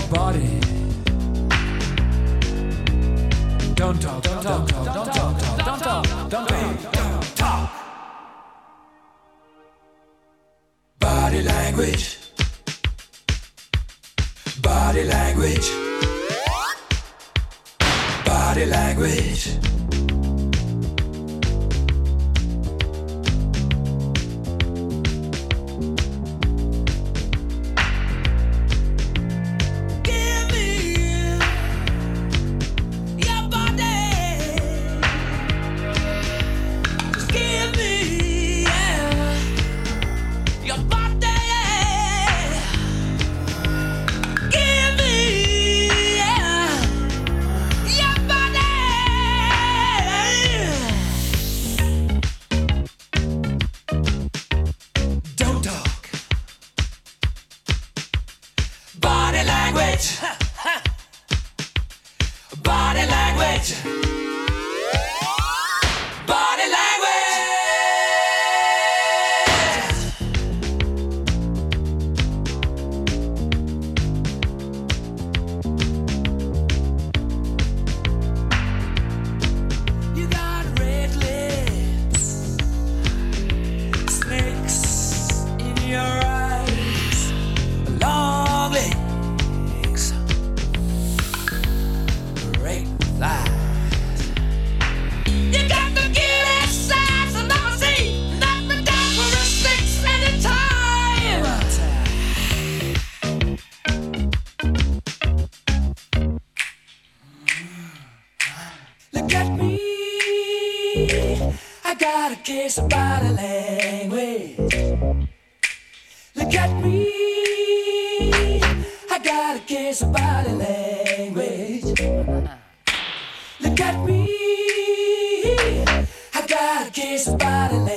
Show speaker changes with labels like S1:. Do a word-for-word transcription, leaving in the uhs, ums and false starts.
S1: body. Don't talk, don't talk, don't talk, don't talk, don't talk, don't talk, don't talk. Body language. Body language. Body language. Body language. Body language. Body language. You got red lips, snakes in your eyes, long legs, great thighs. You got the cutest size I've never seen. Knock me down for a six anytime. Look at me, I got a case of body language. Look at me, I got a case of body language. Look at me, I got a case of body language.